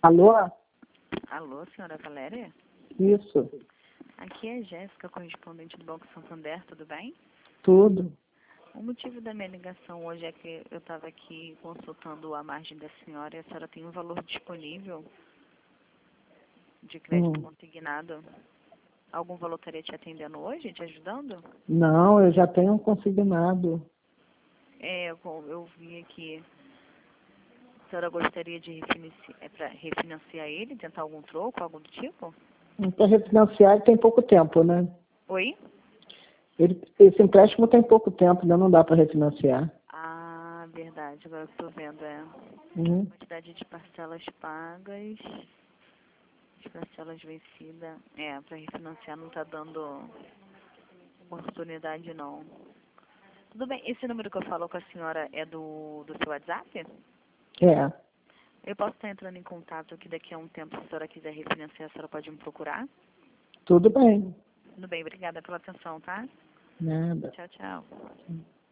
Alô? Alô, senhora Valéria? Isso, Aqui é a Jéssica, correspondente do Banco Santander, tudo bem? tudo. O motivo da minha ligação hoje é que eu estava aqui consultando a margem da senhora e a senhora tem um valor disponível de crédito consignado. Algum valor estaria te atendendo hoje, te ajudando? Não, eu já tenho um consignado. Eu vi aqui. A senhora gostaria de refinanciar ele, tentar algum troco, algo do tipo? Para refinanciar ele tem pouco tempo, né? Oi? Esse empréstimo tem pouco tempo, ainda não dá para refinanciar. Ah, verdade, agora eu estou vendo, Uhum. quantidade de parcelas pagas, de parcelas vencidas. Para refinanciar não está dando oportunidade não. Tudo bem, esse número que eu falo com a senhora é do seu WhatsApp? É, Eu posso estar entrando em contato que daqui a um tempo, se a senhora quiser refinanciar, a senhora pode me procurar? tudo bem. Tudo bem, obrigada pela atenção, tá? Nada. Tchau, tchau.